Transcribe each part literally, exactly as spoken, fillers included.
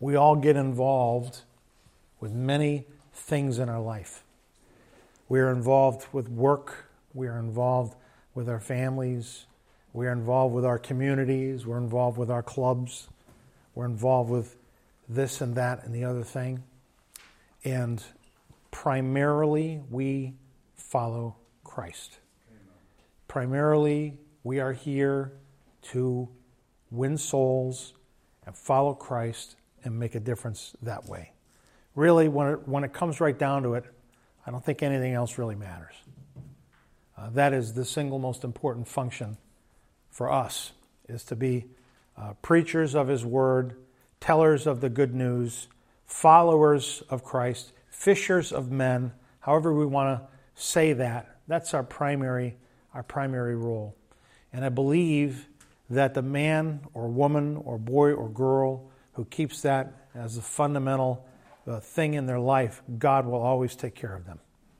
we all get involved with many things in our life. We are involved with work. We are involved with our families. We are involved with our communities. We're involved with our clubs. We're involved with this and that and the other thing. And primarily, we follow Christ. Amen. Primarily, we are here to win souls and follow Christ and make a difference that way. Really, when it, when it comes right down to it, I don't think anything else really matters. Uh, that is the single most important function for us, is to be uh, preachers of His Word, tellers of the good news, followers of Christ, fishers of men, however we want to say that. That's our primary, our primary role. And I believe that the man or woman or boy or girl who keeps that as a fundamental uh, thing in their life, God will always take care of them.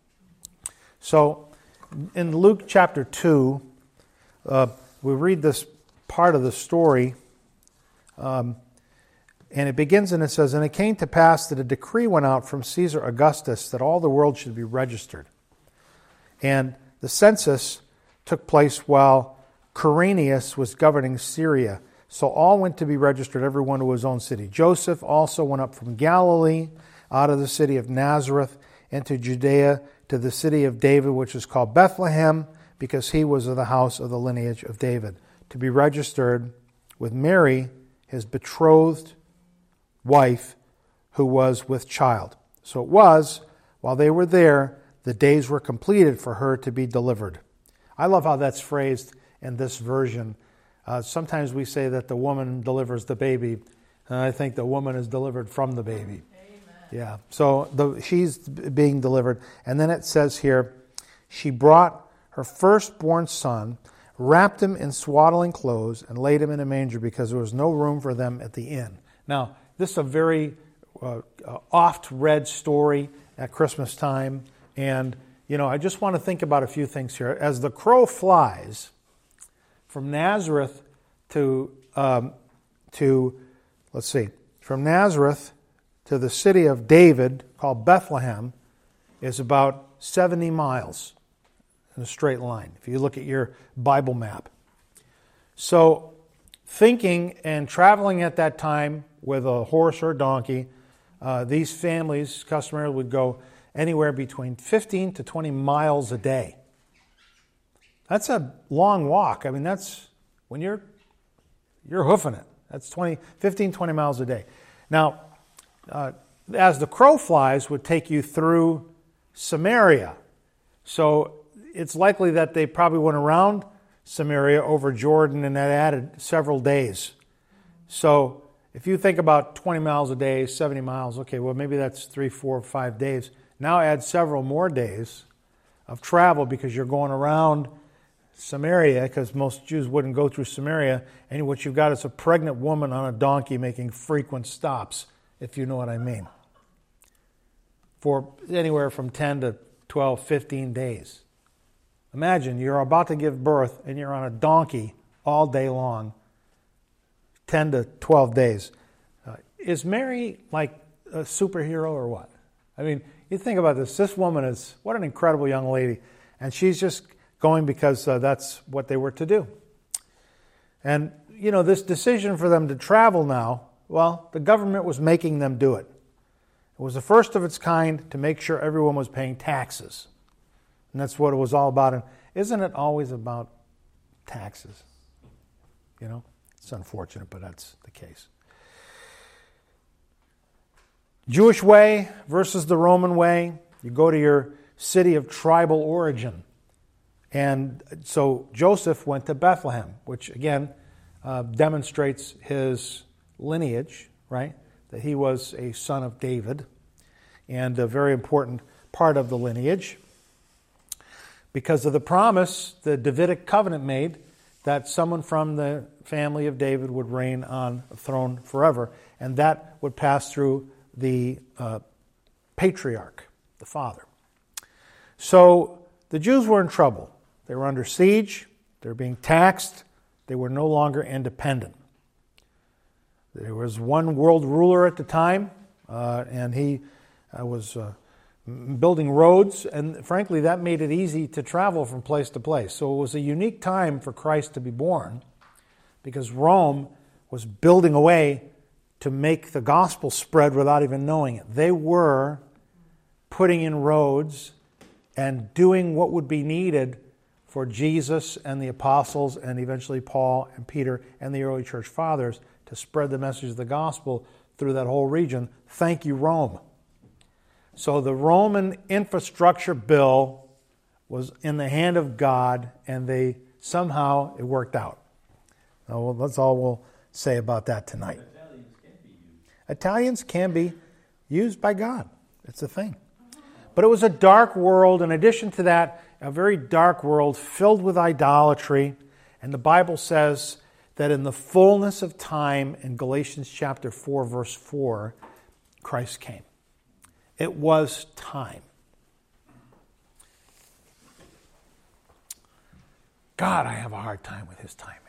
So, in Luke chapter two, uh, we read this part of the story, um, and it begins and it says, "And it came to pass that a decree went out from Caesar Augustus that all the world should be registered. And the census took place while Quirinius was governing Syria. So all went to be registered, everyone to his own city. Joseph also went up from Galilee, out of the city of Nazareth, into Judea, to the city of David, which is called Bethlehem, because he was of the house of the lineage of David, to be registered with Mary, his betrothed wife, who was with child. So it was, while they were there, the days were completed for her to be delivered." I love how that's phrased in this version. Uh, sometimes we say that the woman delivers the baby, and I think the woman is delivered from the baby. Amen. Yeah, so the, she's being delivered. And then it says here, she brought her firstborn son, wrapped him in swaddling clothes, and laid him in a manger because there was no room for them at the inn. Now, this is a very uh, uh, oft-read story at Christmas time. And, you know, I just want to think about a few things here. As the crow flies from Nazareth to, um, to let's see, from Nazareth to the city of David, called Bethlehem, is about seventy miles in a straight line, if you look at your Bible map. So, thinking and traveling at that time with a horse or a donkey, uh, these families customarily would go anywhere between fifteen to twenty miles a day. That's a long walk. I mean, that's when you're you're hoofing it. That's twenty, fifteen, twenty miles a day. Now, uh, as the crow flies would take you through Samaria. So it's likely that they probably went around Samaria over Jordan, and that added several days. So if you think about twenty miles a day, seventy miles, okay, well, maybe that's three, four, five days. Now add several more days of travel because you're going around Samaria, because most Jews wouldn't go through Samaria, and what you've got is a pregnant woman on a donkey making frequent stops, if you know what I mean, for anywhere from ten to twelve, fifteen days. Imagine you're about to give birth and you're on a donkey all day long, ten to twelve days. Uh, is Mary like a superhero or what? I mean, you think about this. This woman is, what an incredible young lady. And she's just going because uh, that's what they were to do. And, you know, this decision for them to travel now, well, the government was making them do it. It was the first of its kind to make sure everyone was paying taxes. And that's what it was all about. And isn't it always about taxes? You know, it's unfortunate, but that's the case. Jewish way versus the Roman way. You go to your city of tribal origin. And so Joseph went to Bethlehem, which again uh, demonstrates his lineage, right? That he was a son of David, and a very important part of the lineage because of the promise the Davidic covenant made that someone from the family of David would reign on a throne forever, and that would pass through the uh, patriarch, the father. So the Jews were in trouble. They were under siege. They were being taxed. They were no longer independent. There was one world ruler at the time, uh, and he uh, was uh, building roads, and frankly, that made it easy to travel from place to place. So it was a unique time for Christ to be born, because Rome was building a way to make the gospel spread without even knowing it. They were putting in roads and doing what would be needed for Jesus and the apostles and eventually Paul and Peter and the early church fathers to spread the message of the gospel through that whole region. Thank you, Rome. So the Roman infrastructure bill was in the hand of God, and they somehow it worked out. Well, that's all we'll say about that tonight. Italians can be used. Italians can be used by God. It's a thing. But it was a dark world. In addition to that, a very dark world filled with idolatry. And the Bible says that in the fullness of time, in Galatians chapter four, verse four, Christ came. It was time. God, I have a hard time with His timing.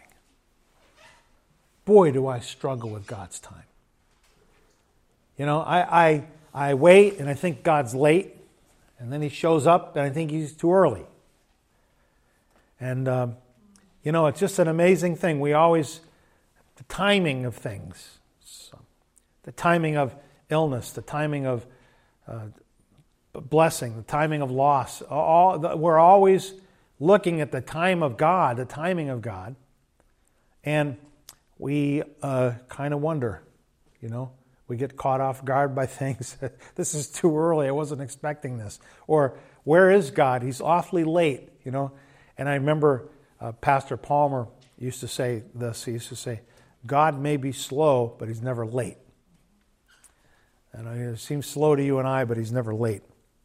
Boy, do I struggle with God's time. You know, I, I, I wait and I think God's late, and then He shows up and I think He's too early. And, um, you know, it's just an amazing thing. We always, the timing of things, so, the timing of illness, the timing of uh, blessing, the timing of loss, all, we're always looking at the time of God, the timing of God, and we uh, kind of wonder, you know, we get caught off guard by things. This is too early. I wasn't expecting this. Or, where is God? He's awfully late, you know. And I remember uh, Pastor Palmer used to say this. He used to say, God may be slow, but He's never late. And it seems slow to you and I, but He's never late.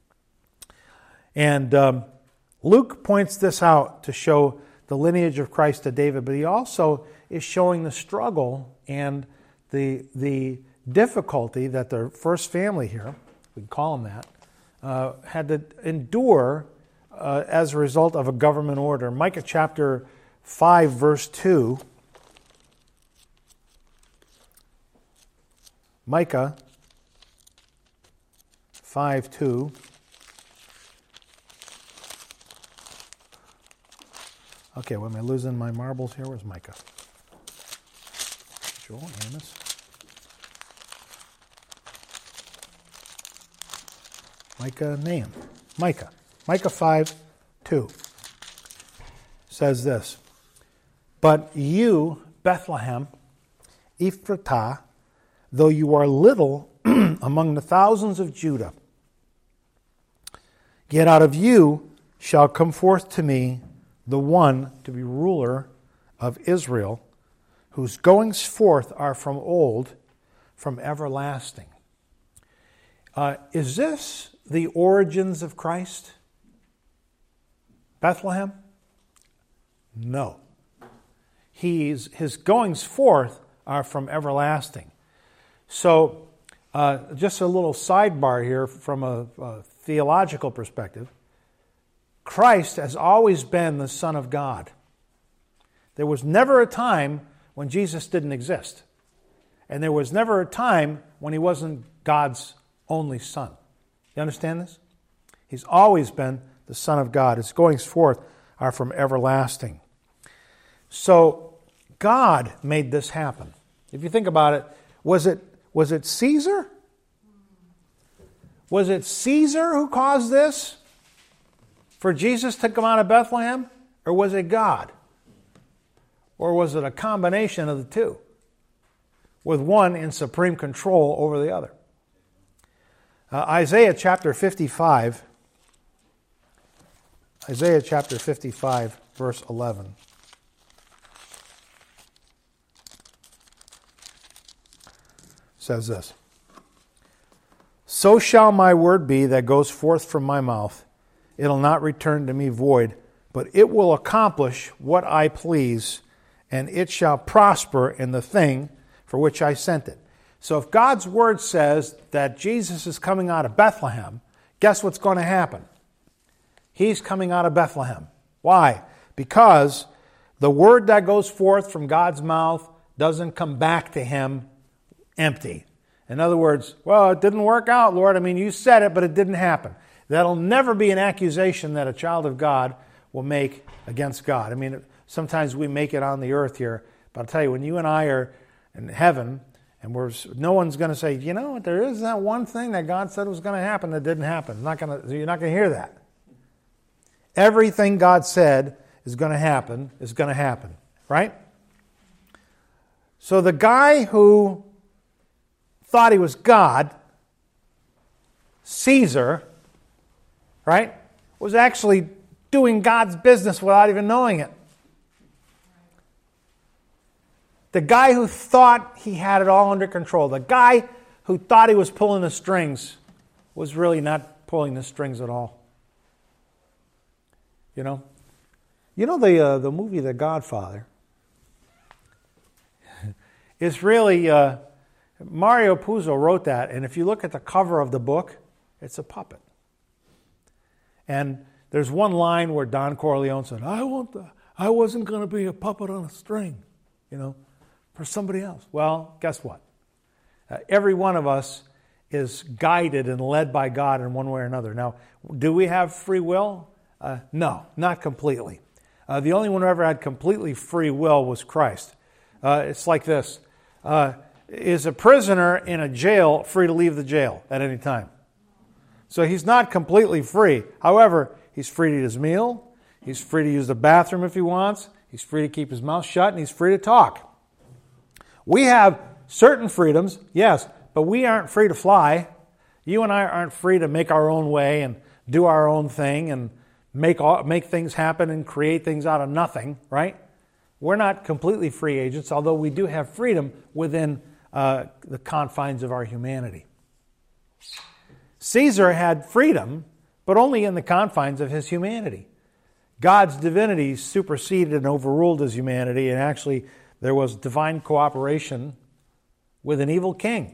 And um, Luke points this out to show the lineage of Christ to David, but he also is showing the struggle and the the difficulty that the first family here, we can call them that, uh, had to endure uh, as a result of a government order. Micah chapter five, verse two. Micah five two. Okay, well, am I losing my marbles here? Where's Micah? Joel, Amos. Micah, name. Micah. Micah five two says this. But you, Bethlehem, Ephratah, though you are little among the thousands of Judah, yet out of you shall come forth to me the one to be ruler of Israel, whose goings forth are from old, from everlasting. Uh, is this the origins of Christ? Bethlehem? No. He's, his goings forth are from everlasting. So, uh, just a little sidebar here from a, a theological perspective. Christ has always been the Son of God. There was never a time when Jesus didn't exist. And there was never a time when He wasn't God's only Son. You understand this? He's always been the Son of God. His goings forth are from everlasting. So God made this happen. If you think about it, was it was it Caesar? Was it Caesar who caused this? For Jesus to come out of Bethlehem? Or was it God? Or was it a combination of the two? With one in supreme control over the other. Uh, Isaiah chapter fifty-five. Isaiah chapter fifty-five, verse eleven. Says this. So shall my word be that goes forth from my mouth. It'll not return to me void, but it will accomplish what I please, and it shall prosper in the thing for which I sent it. So if God's word says that Jesus is coming out of Bethlehem, guess what's going to happen? He's coming out of Bethlehem. Why? Because the word that goes forth from God's mouth doesn't come back to Him empty. In other words, well, it didn't work out, Lord. I mean, you said it, but it didn't happen. That'll never be an accusation that a child of God will make against God. I mean, sometimes we make it on the earth here, but I'll tell you, when you and I are in heaven, and we're, no one's going to say, you know, there is that one thing that God said was going to happen that didn't happen. Not going to, you're not going to hear that. Everything God said is going to happen is going to happen, right? So the guy who thought he was God, Caesar, right, was actually doing God's business without even knowing it. The guy who thought he had it all under control, the guy who thought he was pulling the strings, was really not pulling the strings at all. You know? You know the uh, the movie The Godfather is really, uh, Mario Puzo wrote that, and if you look at the cover of the book, it's a puppet. And there's one line where Don Corleone said, I want the, I wasn't going to be a puppet on a string, you know, for somebody else. Well, guess what? Uh, every one of us is guided and led by God in one way or another. Now, do we have free will? Uh, no, not completely. Uh, the only one who ever had completely free will was Christ. Uh, it's like this. Uh, is a prisoner in a jail free to leave the jail at any time? So he's not completely free. However, he's free to eat his meal. He's free to use the bathroom if he wants. He's free to keep his mouth shut, and he's free to talk. We have certain freedoms, yes, but we aren't free to fly. You and I aren't free to make our own way and do our own thing and make all, make things happen and create things out of nothing, right? We're not completely free agents, although we do have freedom within uh, the confines of our humanity. Caesar had freedom, but only in the confines of his humanity. God's divinity superseded and overruled his humanity, and actually there was divine cooperation with an evil king.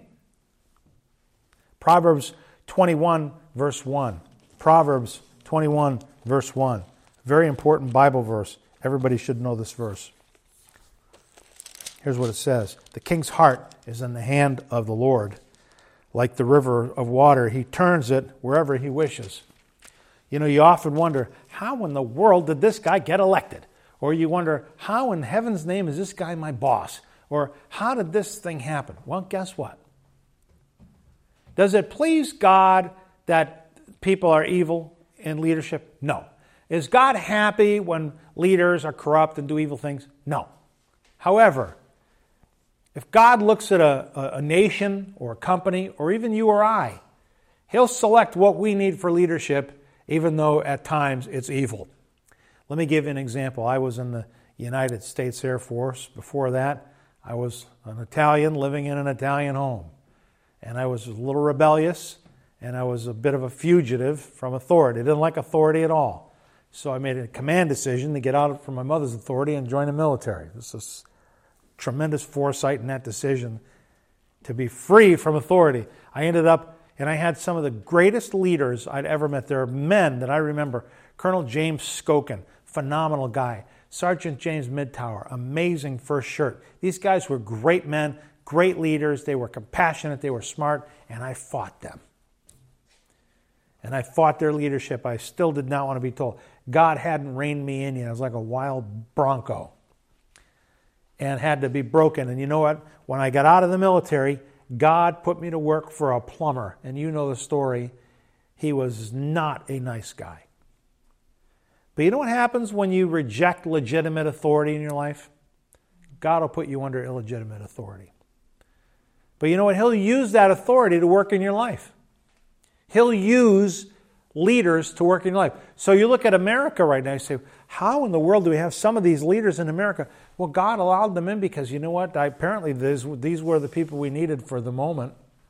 Proverbs twenty-one, verse one. Proverbs twenty-one, verse one. Very important Bible verse. Everybody should know this verse. Here's what it says. The king's heart is in the hand of the Lord. Like the river of water, he turns it wherever he wishes. You know, you often wonder, how in the world did this guy get elected? Or you wonder, how in heaven's name is this guy my boss? Or how did this thing happen? Well, guess what? Does it please God that people are evil in leadership? No. Is God happy when leaders are corrupt and do evil things? No. However, if God looks at a, a nation or a company or even you or I, He'll select what we need for leadership, even though at times it's evil. Let me give you an example. I was in the United States Air Force. Before that, I was an Italian living in an Italian home. And I was a little rebellious, and I was a bit of a fugitive from authority. I didn't like authority at all. So I made a command decision to get out from my mother's authority and join the military. This is tremendous foresight in that decision to be free from authority. I ended up, and I had some of the greatest leaders I'd ever met. There are men that I remember. Colonel James Skokin, phenomenal guy. Sergeant James Midtower, amazing first shirt. These guys were great men, great leaders. They were compassionate, they were smart, and I fought them. And I fought their leadership. I still did not want to be told. God hadn't reined me in yet. I was like a wild bronco. And had to be broken. And you know what? When I got out of the military, God put me to work for a plumber. And you know the story. He was not a nice guy. But you know what happens when you reject legitimate authority in your life? God will put you under illegitimate authority. But you know what? He'll use that authority to work in your life. He'll use leaders to work in your life. So you look at America right now, you say, how in the world do we have some of these leaders in America? Well, God allowed them in because, you know what? I, apparently these, these were the people we needed for the moment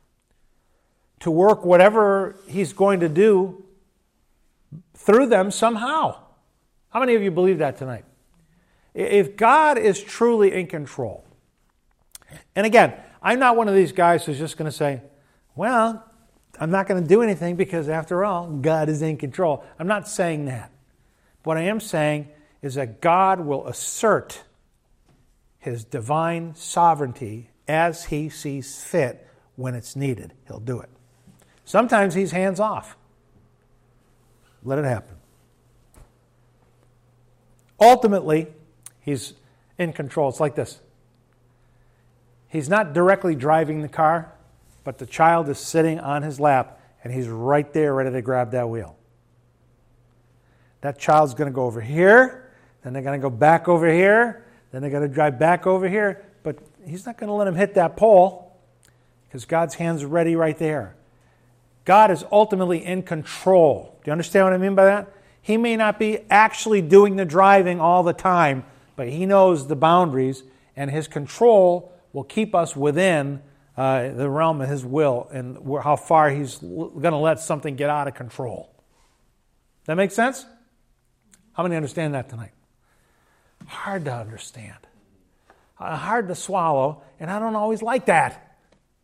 to work whatever He's going to do through them somehow. How many of you believe that tonight? If God is truly in control, and again, I'm not one of these guys who's just going to say, well, I'm not going to do anything because, after all, God is in control. I'm not saying that. What I am saying is that God will assert His divine sovereignty as he sees fit when it's needed. He'll do it. Sometimes he's hands off. Let it happen. Ultimately, he's in control. It's like this. He's not directly driving the car, but the child is sitting on his lap, and he's right there ready to grab that wheel. That child's going to go over here, then they're going to go back over here, then they're going to drive back over here, but he's not going to let him hit that pole because God's hand's ready right there. God is ultimately in control. Do you understand what I mean by that? He may not be actually doing the driving all the time, but he knows the boundaries, and his control will keep us within uh, the realm of his will and how far he's going to let something get out of control. That make sense? How many understand that tonight? Hard to understand. Uh, hard to swallow, and I don't always like that.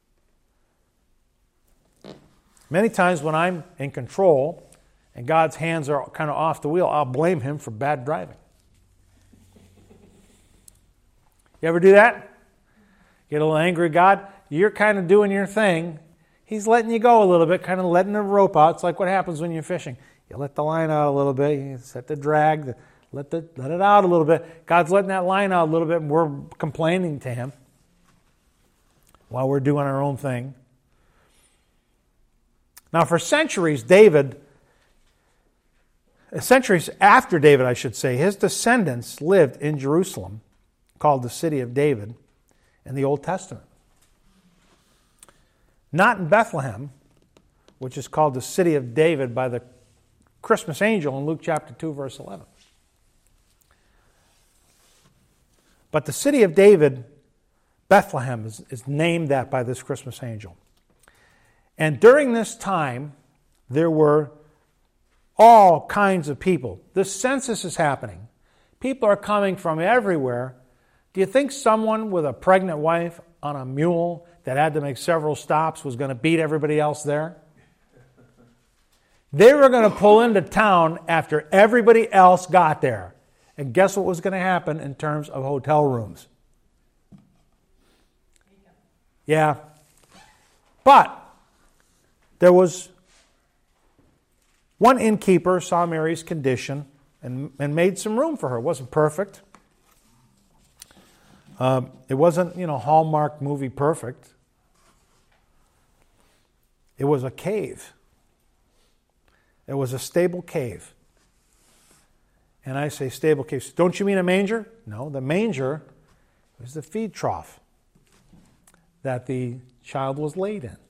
Many times when I'm in control and God's hands are kind of off the wheel, I'll blame him for bad driving. You ever do that? Get a little angry at God? You're kind of doing your thing. He's letting you go a little bit, kind of letting the rope out. It's like what happens when you're fishing. You let the line out a little bit, you set the drag, let, the, let it out a little bit. God's letting that line out a little bit, and we're complaining to him while we're doing our own thing. Now, for centuries, David, centuries after David, I should say, his descendants lived in Jerusalem, called the City of David, in the Old Testament. Not in Bethlehem, which is called the City of David by the Christmas angel in Luke chapter two, verse eleven. But the City of David, Bethlehem, is, is named that by this Christmas angel. And during this time, there were all kinds of people. The census is happening. People are coming from everywhere. Do you think someone with a pregnant wife on a mule that had to make several stops was going to beat everybody else there? They were going to pull into town after everybody else got there. And guess what was going to happen in terms of hotel rooms? Yeah. But there was one innkeeper saw Mary's condition and, and made some room for her. It wasn't perfect. Um, it wasn't, you know, Hallmark movie perfect. It was a cave. It was a stable cave. And I say stable cave. Don't you mean a manger? No, the manger was the feed trough that the child was laid in.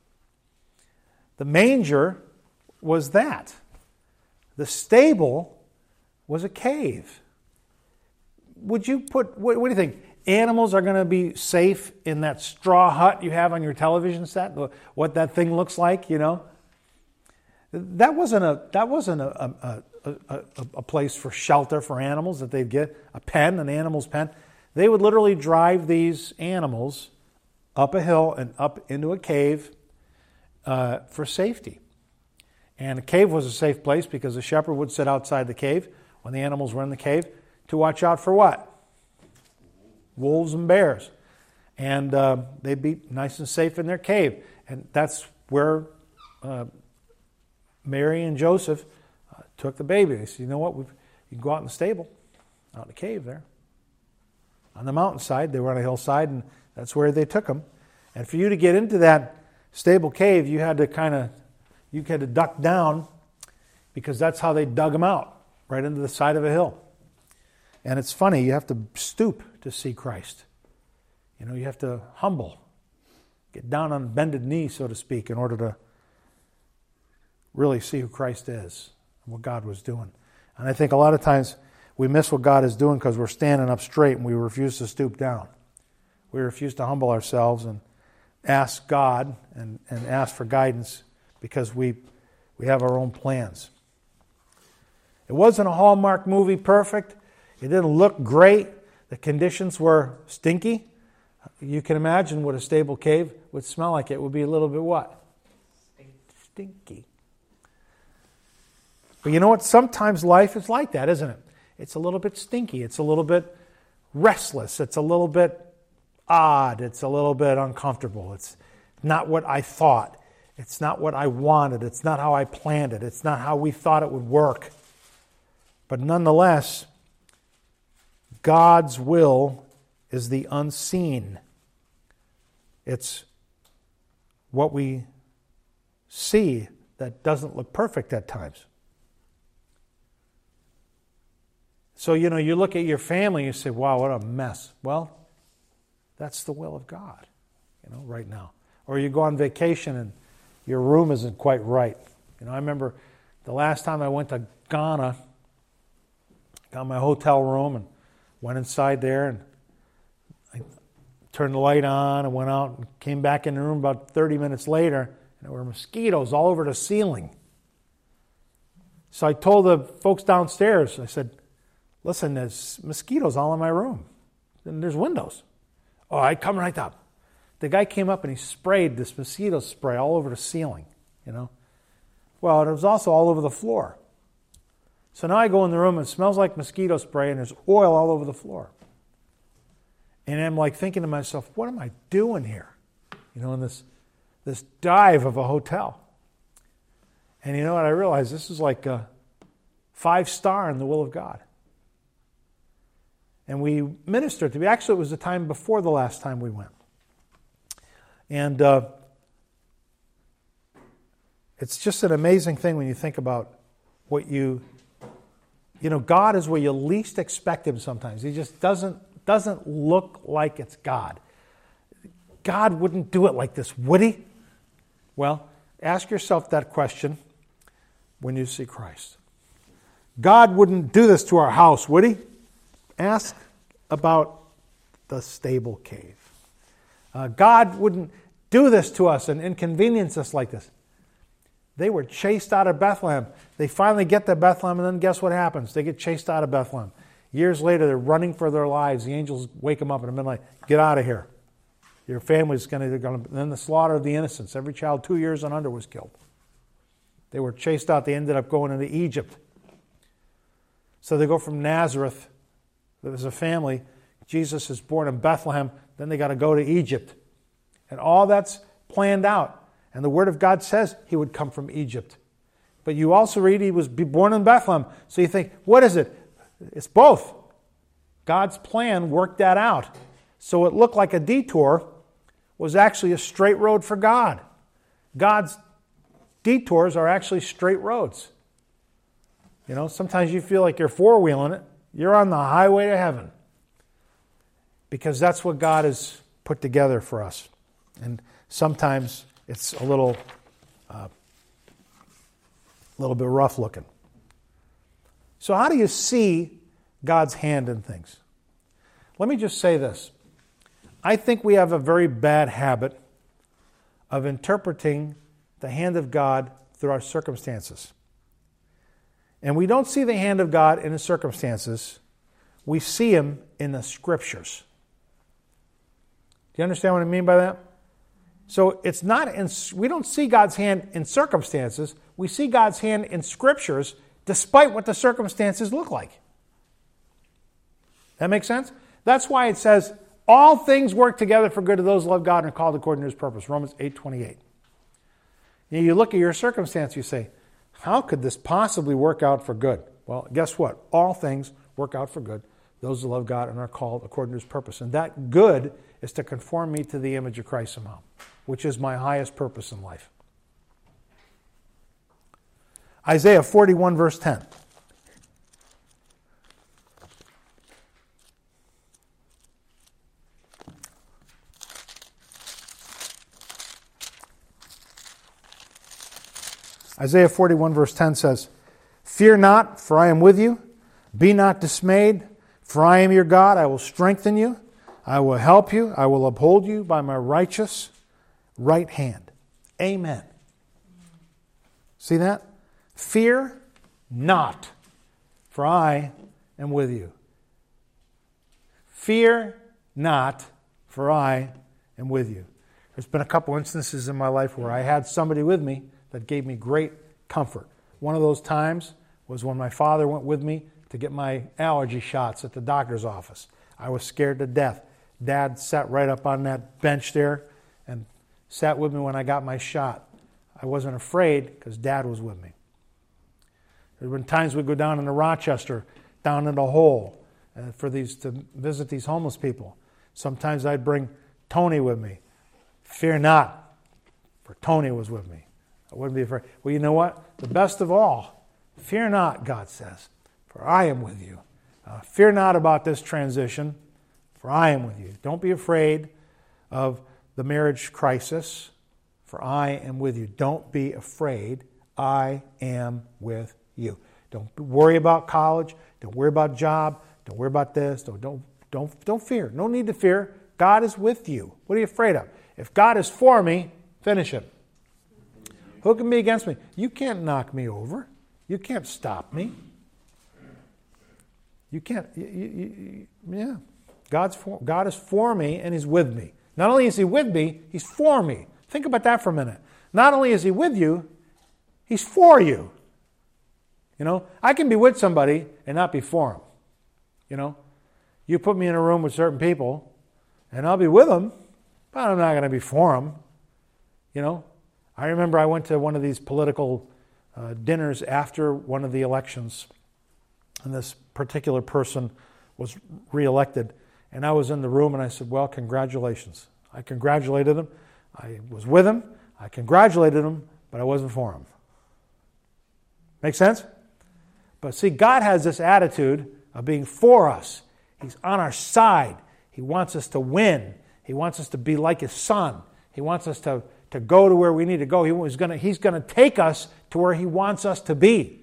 The manger was that. The stable was a cave. Would you put, what, what do you think? Animals are going to be safe in that straw hut you have on your television set? What that thing looks like, you know? That wasn't a that wasn't a, a, a, a, a place for shelter for animals that they'd get, a pen, an animal's pen. They would literally drive these animals up a hill and up into a cave uh, for safety. And a cave was a safe place because the shepherd would sit outside the cave when the animals were in the cave to watch out for what? Wolves and bears. And uh, they'd be nice and safe in their cave. And that's where uh, Mary and Joseph uh, took the baby. They said, you know what, We've, you can go out in the stable, out in the cave there. On the mountainside, they were on a hillside, and that's where they took them. And for you to get into that stable cave, you had to kind of, you had to duck down because that's how they dug them out, right into the side of a hill. And it's funny, you have to stoop to see Christ. You know, you have to humble, get down on bended knee, so to speak, in order to really see who Christ is and what God was doing. And I think a lot of times we miss what God is doing because we're standing up straight and we refuse to stoop down. We refuse to humble ourselves and ask God and, and ask for guidance because we we have our own plans. It wasn't a Hallmark movie perfect. It didn't look great. The conditions were stinky. You can imagine what a stable cave would smell like. It would be a little bit what? Stinky. But you know what? Sometimes life is like that, isn't it? It's a little bit stinky. It's a little bit restless. It's a little bit odd. It's a little bit uncomfortable. It's not what I thought. It's not what I wanted. It's not how I planned it. It's not how we thought it would work. But nonetheless, God's will is the unseen. It's what we see that doesn't look perfect at times. So, you know, you look at your family and you say, wow, what a mess. Well, that's the will of God, you know, right now. Or you go on vacation and your room isn't quite right. You know, I remember the last time I went to Ghana, got my hotel room and went inside there and I turned the light on and went out and came back in the room about thirty minutes later and there were mosquitoes all over the ceiling. So I told the folks downstairs, I said, listen, there's mosquitoes all in my room. And there's windows. Oh, I come right up. The guy came up and he sprayed this mosquito spray all over the ceiling, you know. Well, it was also all over the floor. So now I go in the room and it smells like mosquito spray and there's oil all over the floor. And I'm like thinking to myself, what am I doing here? You know, in this, this dive of a hotel. And you know what? I realized this is like a five star in the will of God. And we ministered to me. Actually, it was the time before the last time we went. And uh, it's just an amazing thing when you think about what you, you know, God is where you least expect Him sometimes. He just doesn't, doesn't look like it's God. God wouldn't do it like this, would He? Well, ask yourself that question when you see Christ. God wouldn't do this to our house, would He? Ask about the stable cave. Uh, God wouldn't do this to us and inconvenience us like this. They were chased out of Bethlehem. They finally get to Bethlehem, and then guess what happens? They get chased out of Bethlehem. Years later, they're running for their lives. The angels wake them up in the middle of the night. Get out of here. Your family's going to... Then the slaughter of the innocents. Every child two years and under was killed. They were chased out. They ended up going into Egypt. So they go from Nazareth. There's a family. Jesus is born in Bethlehem. Then they got to go to Egypt. And all that's planned out. And the Word of God says He would come from Egypt. But you also read He was born in Bethlehem. So you think, what is it? It's both. God's plan worked that out. So it looked like a detour was actually a straight road for God. God's detours are actually straight roads. You know, sometimes you feel like you're four-wheeling it. You're on the highway to heaven. Because that's what God has put together for us. And sometimes it's a little, uh, little bit rough looking. So how do you see God's hand in things? Let me just say this. I think we have a very bad habit of interpreting the hand of God through our circumstances. And we don't see the hand of God in the circumstances. We see Him in the Scriptures. Do you understand what I mean by that? So it's not in, we don't see God's hand in circumstances. We see God's hand in Scriptures despite what the circumstances look like. That makes sense? That's why it says, all things work together for good to those who love God and are called according to His purpose. Romans eight twenty-eight. You look at your circumstance, you say, how could this possibly work out for good? Well, guess what? All things work out for good. Those who love God and are called according to His purpose. And that good is to conform me to the image of Christ somehow, which is my highest purpose in life. Isaiah forty-one, verse ten. Isaiah forty-one, verse ten says, fear not, for I am with you. Be not dismayed, for I am your God. I will strengthen you. I will help you. I will uphold you by my righteous right hand. Amen. See that? Fear not, for I am with you. Fear not, for I am with you. There's been a couple instances in my life where I had somebody with me that gave me great comfort. One of those times was when my father went with me to get my allergy shots at the doctor's office. I was scared to death. Dad sat right up on that bench there and sat with me when I got my shot. I wasn't afraid because Dad was with me. There have been times we'd go down into Rochester, down in the hole, uh, for these to visit these homeless people. Sometimes I'd bring Tony with me. Fear not, for Tony was with me. I wouldn't be afraid. Well, you know what? The best of all, fear not, God says, for I am with you. Uh, fear not about this transition, for I am with you. Don't be afraid of the marriage crisis, for I am with you. Don't be afraid. I am with you. Don't worry about college. Don't worry about job. Don't worry about this. Don't, don't, don't, don't fear. No need to fear. God is with you. What are you afraid of? If God is for me, finish it. Who can be against me? You can't knock me over. You can't stop me. You can't. You, you, you, yeah. God's for, God is for me and He's with me. Not only is He with me, He's for me. Think about that for a minute. Not only is He with you, He's for you. You know, I can be with somebody and not be for them. You know, you put me in a room with certain people and I'll be with them, but I'm not going to be for them. You know, I remember I went to one of these political uh, dinners after one of the elections, and this particular person was reelected. And I was in the room and I said, well, congratulations. I congratulated him. I was with him. I congratulated him, but I wasn't for him. Make sense? But see, God has this attitude of being for us. He's on our side. He wants us to win. He wants us to be like His Son. He wants us to, to go to where we need to go. He was gonna, he's going to take us to where He wants us to be.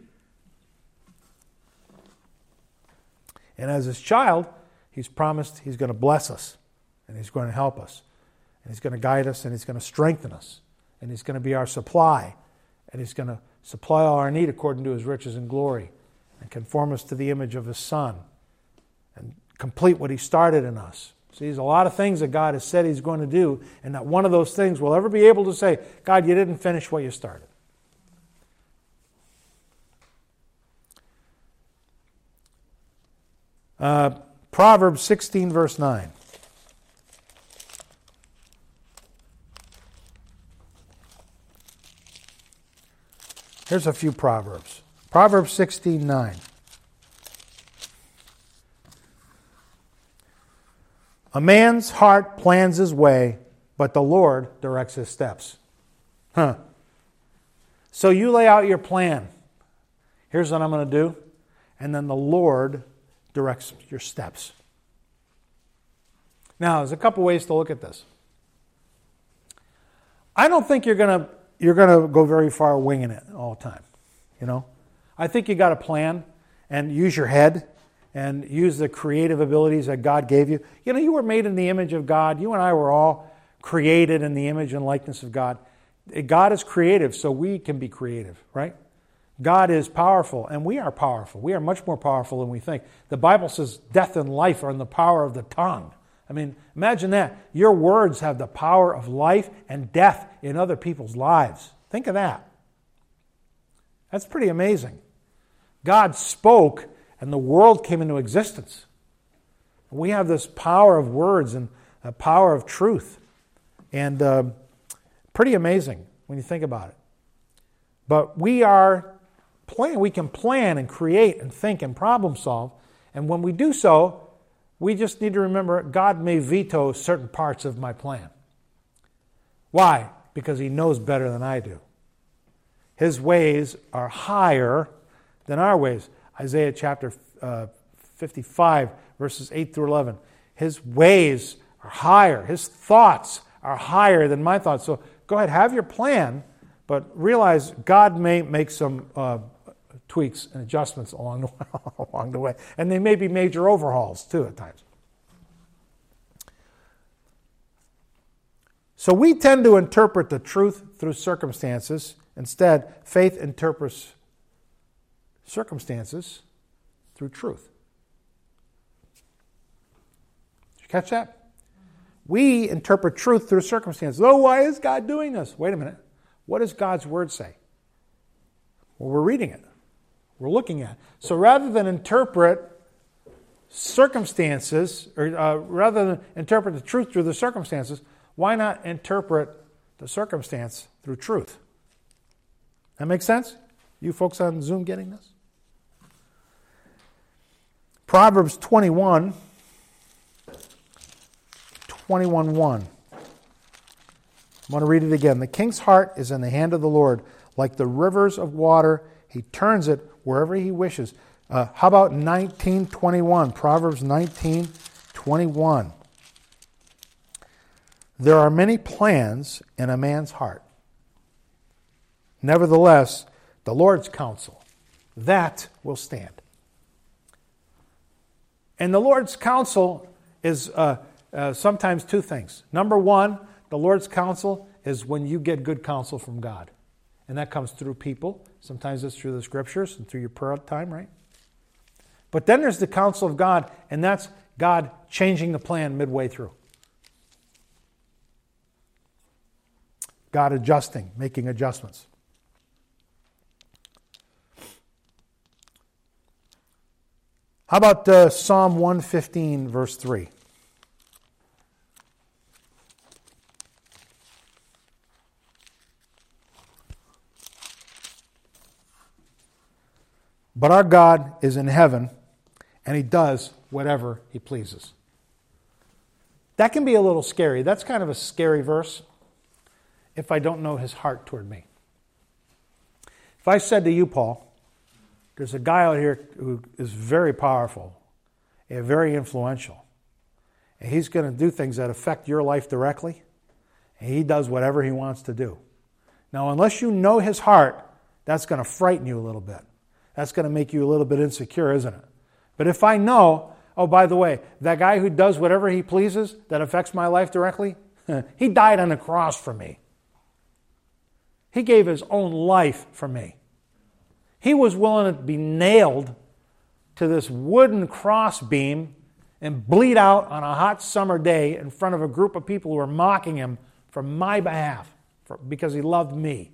And as His child, He's promised He's going to bless us, and He's going to help us, and He's going to guide us, and He's going to strengthen us, and He's going to be our supply, and He's going to supply all our need according to His riches and glory, and conform us to the image of His Son, and complete what He started in us. See, there's a lot of things that God has said He's going to do, and not one of those things will ever be able to say, God, you didn't finish what you started. Uh, Proverbs sixteen, verse nine. Here's a few Proverbs. Proverbs sixteen, nine. A man's heart plans his way, but the Lord directs his steps. Huh. So you lay out your plan. Here's what I'm going to do. And then the Lord directs your steps. Now, there's a couple ways to look at this. I don't think you're going to you're going to go very far winging it all the time. You know, I think you got to plan and use your head and use the creative abilities that God gave you. You know, you were made in the image of God. You and I were all created in the image and likeness of God. God is creative, so we can be creative, right? God is powerful, and we are powerful. We are much more powerful than we think. The Bible says death and life are in the power of the tongue. I mean, imagine that. Your words have the power of life and death in other people's lives. Think of that. That's pretty amazing. God spoke, and the world came into existence. We have this power of words and a power of truth. And uh, pretty amazing when you think about it. But we are plan. We can plan and create and think and problem solve. And when we do so, we just need to remember God may veto certain parts of my plan. Why? Because He knows better than I do. His ways are higher than our ways. Isaiah chapter uh, fifty-five, verses eight through eleven. His ways are higher. His thoughts are higher than my thoughts. So go ahead, have your plan, but realize God may make some uh, tweaks and adjustments along the, along the way. And they may be major overhauls, too, at times. So we tend to interpret the truth through circumstances. Instead, faith interprets circumstances through truth. Did you catch that? We interpret truth through circumstances. Oh, why is God doing this? Wait a minute. What does God's Word say? Well, we're reading it. We're looking at it. So rather than interpret circumstances, or uh, rather than interpret the truth through the circumstances, why not interpret the circumstance through truth? That makes sense? You folks on Zoom getting this? Proverbs twenty-one, twenty-one one. I want to read it again. The king's heart is in the hand of the Lord. Like the rivers of water, he turns it wherever he wishes. Uh, how about nineteen twenty-one? Proverbs nineteen twenty-one. There are many plans in a man's heart. Nevertheless, the Lord's counsel, that will stand. And the Lord's counsel is uh, uh, sometimes two things. Number one, the Lord's counsel is when you get good counsel from God. And that comes through people. Sometimes it's through the Scriptures and through your prayer time, right? But then there's the counsel of God, and that's God changing the plan midway through. God adjusting, making adjustments. How about uh, Psalm one fifteen, verse three? But our God is in heaven, and he does whatever he pleases. That can be a little scary. That's kind of a scary verse if I don't know his heart toward me. If I said to you, Paul, there's a guy out here who is very powerful and very influential, and he's going to do things that affect your life directly, and he does whatever he wants to do. Now, unless you know his heart, that's going to frighten you a little bit. That's going to make you a little bit insecure, isn't it? But if I know, oh, by the way, that guy who does whatever he pleases that affects my life directly, he died on the cross for me. He gave his own life for me. He was willing to be nailed to this wooden cross beam and bleed out on a hot summer day in front of a group of people who were mocking him for my behalf for, because he loved me.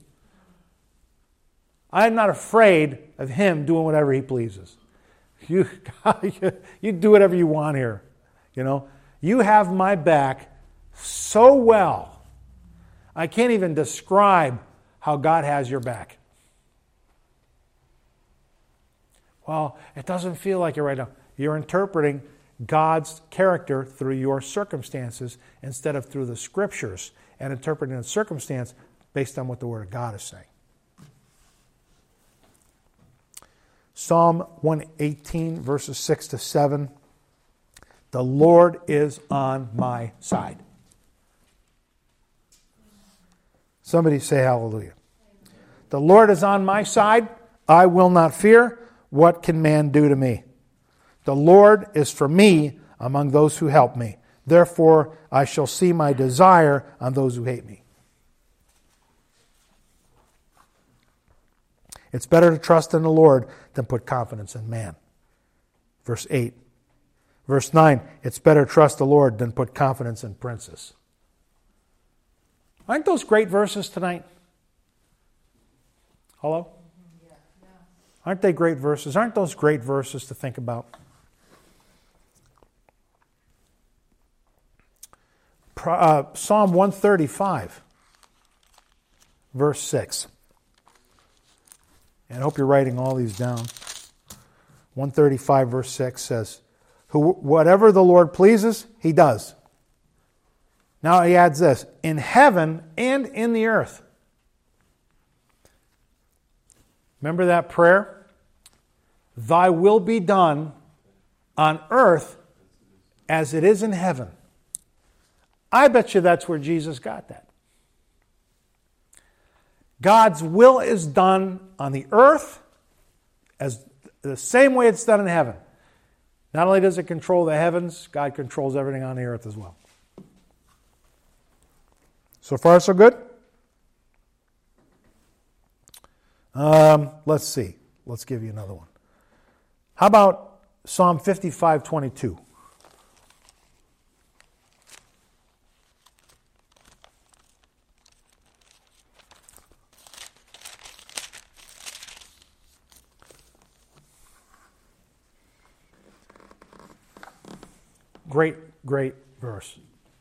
I'm not afraid of him doing whatever he pleases. You, you do whatever you want here. You know, you have my back so well. I can't even describe how God has your back. Well, it doesn't feel like it right now. You're interpreting God's character through your circumstances instead of through the Scriptures and interpreting the circumstance based on what the Word of God is saying. Psalm one eighteen, verses six to seven. The Lord is on my side. Somebody say hallelujah. The Lord is on my side. I will not fear. What can man do to me? The Lord is for me among those who help me. Therefore, I shall see my desire on those who hate me. It's better to trust in the Lord than put confidence in man. Verse eight. Verse nine. It's better to trust the Lord than put confidence in princes. Aren't those great verses tonight? Hello? Yeah, yeah. Aren't they great verses? Aren't those great verses to think about? Uh, Psalm one thirty-five, verse six. And I hope you're writing all these down. one thirty-five, verse six says, Who, whatever the Lord pleases, he does. Now he adds this, in heaven and in the earth. Remember that prayer? Thy will be done on earth as it is in heaven. I bet you that's where Jesus got that. God's will is done on the earth as the same way it's done in heaven. Not only does it control the heavens, God controls everything on the earth as well. So far, so good? Um, let's see. Let's give you another one. How about Psalm fifty-five twenty-two? Great, great verse.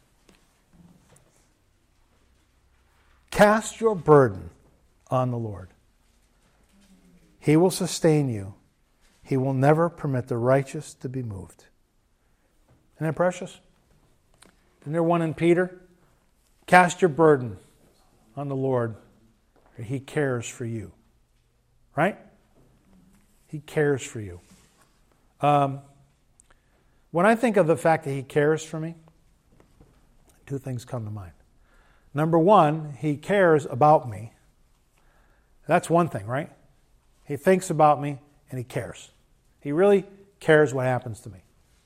Cast your burden on the Lord. He will sustain you. He will never permit the righteous to be moved. Isn't that precious? Isn't there one in Peter? Cast your burden on the Lord. He cares for you. Right? He cares for you. Um, when I think of the fact that He cares for me, two things come to mind. Number one, He cares about me. That's one thing, right? He thinks about me and He cares. He really cares what happens to me.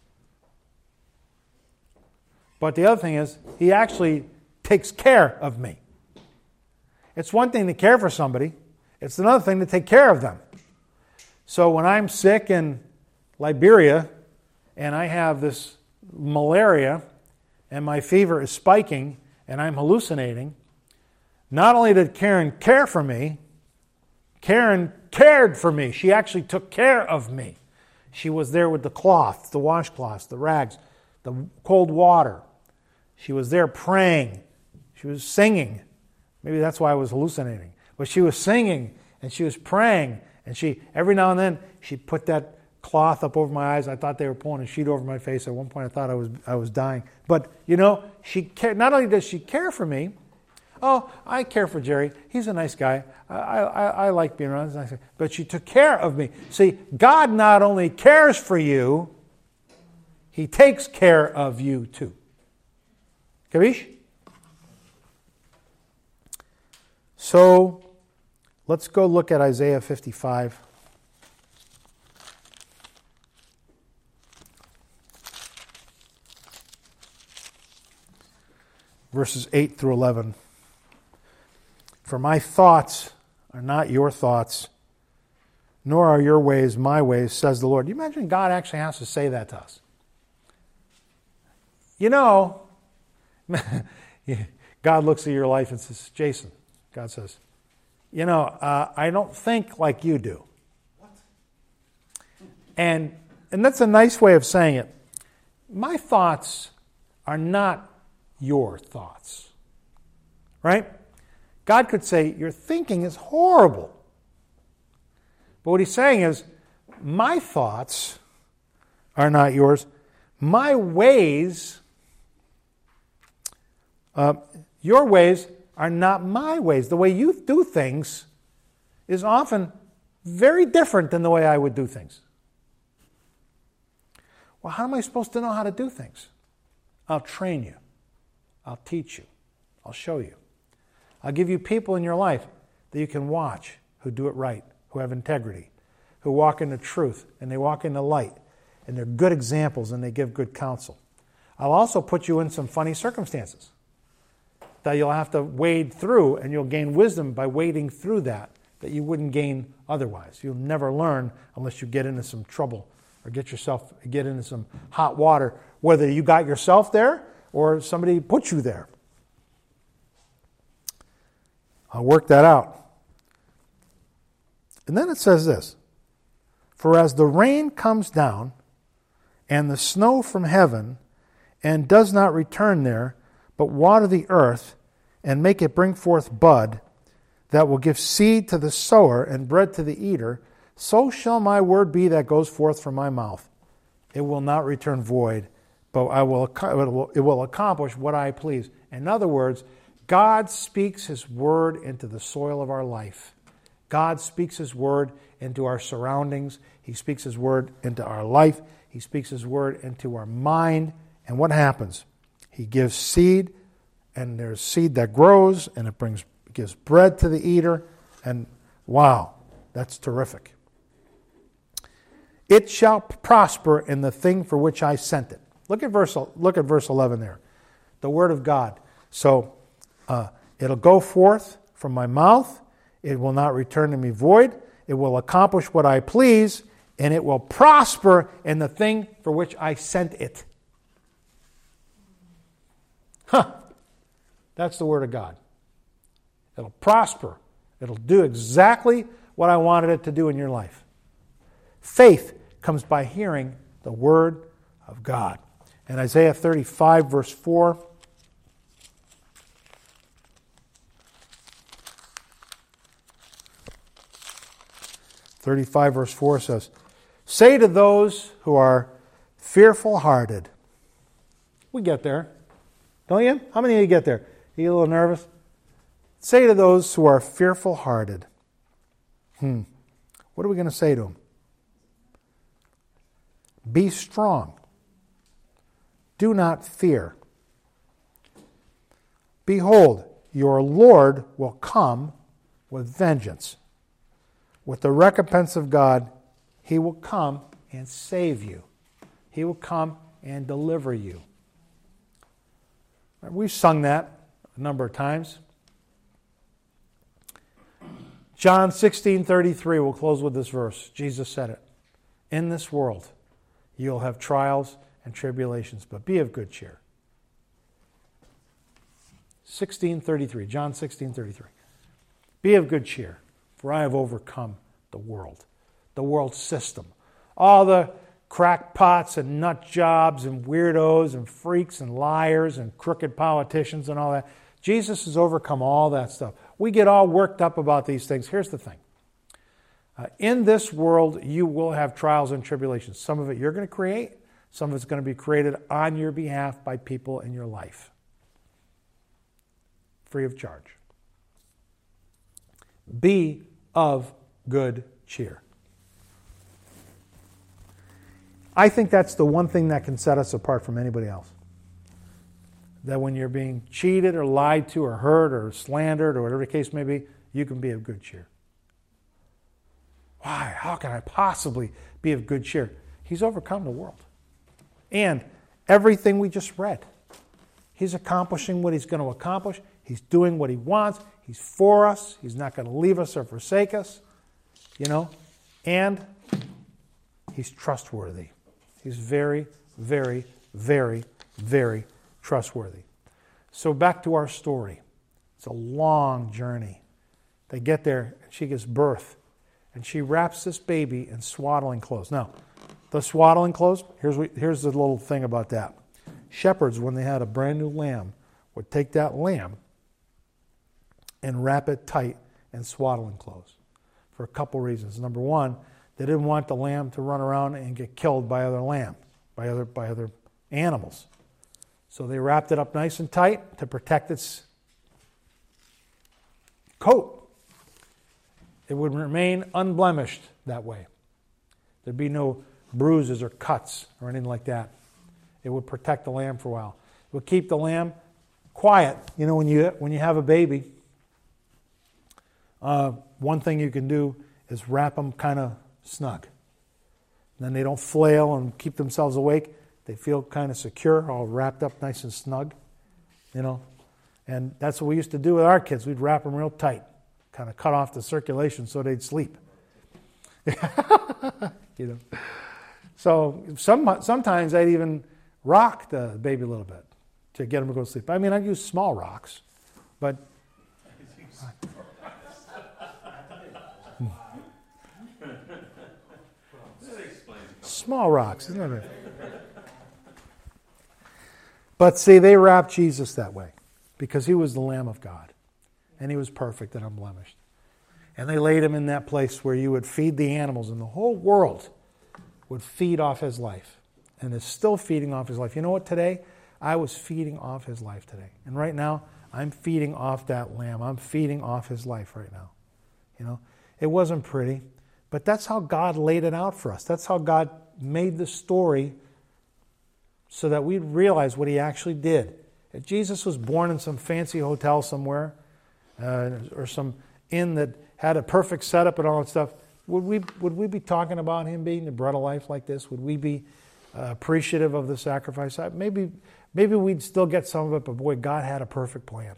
But the other thing is, He actually takes care of me. It's one thing to care for somebody. It's another thing to take care of them. So when I'm sick in Liberia and I have this malaria and my fever is spiking and I'm hallucinating, not only did Karen care for me, Karen cared for me. She actually took care of me. She was there with the cloth, the washcloths, the rags, the cold water. She was there praying. She was singing. Maybe that's why I was hallucinating. But she was singing and she was praying. And she, every now and then, she'd put that cloth up over my eyes. I thought they were pulling a sheet over my face. At one point, I thought I was I was dying. But, you know, she cared. Not only does she care for me, oh, I care for Jerry. He's a nice guy. I, I, I like being around him. But she took care of me. See, God not only cares for you, He takes care of you too. Kavish? So, let's go look at Isaiah fifty-five. Verses eight through eleven. For my thoughts are not your thoughts, nor are your ways my ways, says the Lord. Do you imagine God actually has to say that to us? You know, God looks at your life and says, Jason, God says, you know, uh, I don't think like you do. What? And, and that's a nice way of saying it. My thoughts are not your thoughts. Right? God could say, your thinking is horrible. But what He's saying is, my thoughts are not yours. My ways, uh, your ways are not my ways. The way you do things is often very different than the way I would do things. Well, how am I supposed to know how to do things? I'll train you. I'll teach you. I'll show you. I'll give you people in your life that you can watch who do it right, who have integrity, who walk in the truth, and they walk in the light, and they're good examples and they give good counsel. I'll also put you in some funny circumstances that you'll have to wade through, and you'll gain wisdom by wading through that, that you wouldn't gain otherwise. You'll never learn unless you get into some trouble or get yourself get into some hot water, whether you got yourself there or somebody put you there. I'll work that out. And then it says this, for as the rain comes down and the snow from heaven and does not return there, but water the earth and make it bring forth bud that will give seed to the sower and bread to the eater, so shall my word be that goes forth from my mouth. It will not return void, but I will, it will accomplish what I please. In other words, God speaks His word into the soil of our life. God speaks His word into our surroundings. He speaks His word into our life. He speaks His word into our mind. And what happens? He gives seed, and there's seed that grows, and it brings gives bread to the eater. And wow, that's terrific. It shall prosper in the thing for which I sent it. Look at verse. Look at verse eleven there. The word of God. So uh, it'll go forth from my mouth. It will not return to me void. It will accomplish what I please, and it will prosper in the thing for which I sent it. Huh. That's the word of God. It'll prosper. It'll do exactly what I wanted it to do in your life. Faith comes by hearing the word of God. And Isaiah thirty-five, verse four. thirty-five, verse four says, "Say to those who are fearful-hearted." We get there. Don't you? How many of you get there? Are you a little nervous? Say to those who are fearful-hearted. Hmm. What are we going to say to them? Be strong. Do not fear. Behold, your Lord will come with vengeance. With the recompense of God, He will come and save you. He will come and deliver you. We've sung that a number of times. John sixteen thirty-three, we'll close with this verse. Jesus said it. In this world, you'll have trials and tribulations, but be of good cheer. sixteen thirty-three, John sixteen thirty-three. Be of good cheer, for I have overcome the world, the world system. All the crackpots and nut jobs and weirdos and freaks and liars and crooked politicians and all that. Jesus has overcome all that stuff. We get all worked up about these things. Here's the thing. Uh, in this world, you will have trials and tribulations. Some of it you're going to create. Some of it's going to be created on your behalf by people in your life. Free of charge. Be of good cheer. I think that's the one thing that can set us apart from anybody else. That when you're being cheated or lied to or hurt or slandered or whatever the case may be, you can be of good cheer. Why? How can I possibly be of good cheer? He's overcome the world. And everything we just read. He's accomplishing what He's going to accomplish. He's doing what He wants. He's for us. He's not going to leave us or forsake us. You know? And He's trustworthy. He's very, very, very, very trustworthy. So back to our story. It's a long journey. They get there, and she gives birth. And she wraps this baby in swaddling clothes. Now, the swaddling clothes, here's what, here's the little thing about that. Shepherds, when they had a brand new lamb, would take that lamb and wrap it tight in swaddling clothes for a couple reasons. Number one, they didn't want the lamb to run around and get killed by other lambs, by other, by other animals. So they wrapped it up nice and tight to protect its coat. It would remain unblemished that way. There'd be no bruises or cuts or anything like that. It would protect the lamb for a while. It would keep the lamb quiet. You know, when you when you have a baby, uh, one thing you can do is wrap them kind of snug. And then they don't flail and keep themselves awake. They feel kind of secure, all wrapped up nice and snug. You know, and that's what we used to do with our kids. We'd wrap them real tight, kind of cut off the circulation so they'd sleep. You know, so some sometimes I'd even rock the baby a little bit to get them to go to sleep. I mean, I'd use small rocks, but small rocks, isn't it? But see, they wrapped Jesus that way because He was the Lamb of God and He was perfect and unblemished. And they laid Him in that place where you would feed the animals and the whole world would feed off His life and is still feeding off His life. You know what, today? I was feeding off His life today. And right now, I'm feeding off that Lamb. I'm feeding off His life right now. You know, it wasn't pretty, but that's how God laid it out for us. That's how God made the story so that we'd realize what He actually did. If Jesus was born in some fancy hotel somewhere uh, or some inn that had a perfect setup and all that stuff, would we would we be talking about Him being the bread of life like this? Would we be uh, appreciative of the sacrifice? Maybe, maybe we'd still get some of it, but boy, God had a perfect plan.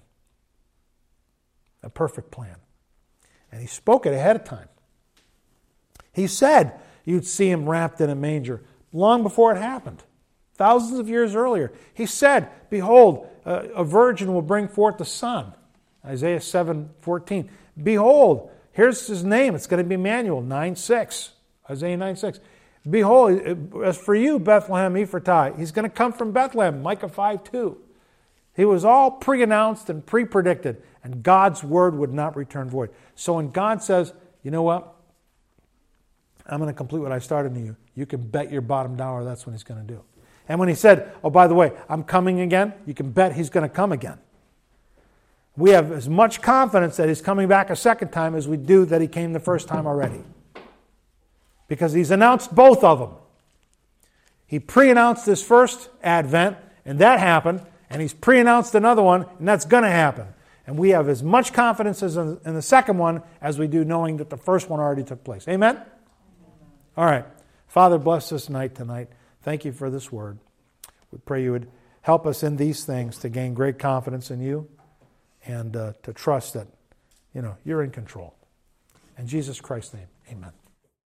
A perfect plan. And He spoke it ahead of time. He said you'd see Him wrapped in a manger long before it happened. Thousands of years earlier. He said, behold, a, a virgin will bring forth a son. Isaiah seven fourteen. Behold, here's His name. It's going to be Emmanuel, nine six. Isaiah nine six. Behold, as for you, Bethlehem Ephratah, he's going to come from Bethlehem, Micah five two. He was all pre-announced and pre-predicted, and God's word would not return void. So when God says, you know what, I'm going to complete what I started in you, you can bet your bottom dollar that's what he's going to do. And when he said, oh, by the way, I'm coming again, you can bet he's going to come again. We have as much confidence that he's coming back a second time as we do that he came the first time already. Because he's announced both of them. He pre-announced his first advent, and that happened, and he's pre-announced another one, and that's going to happen. And we have as much confidence as in the second one as we do knowing that the first one already took place. Amen? All right. Father, bless this night tonight. Thank you for this word. We pray you would help us in these things to gain great confidence in you and uh, to trust that, you know, you're in control. In Jesus Christ's name, amen.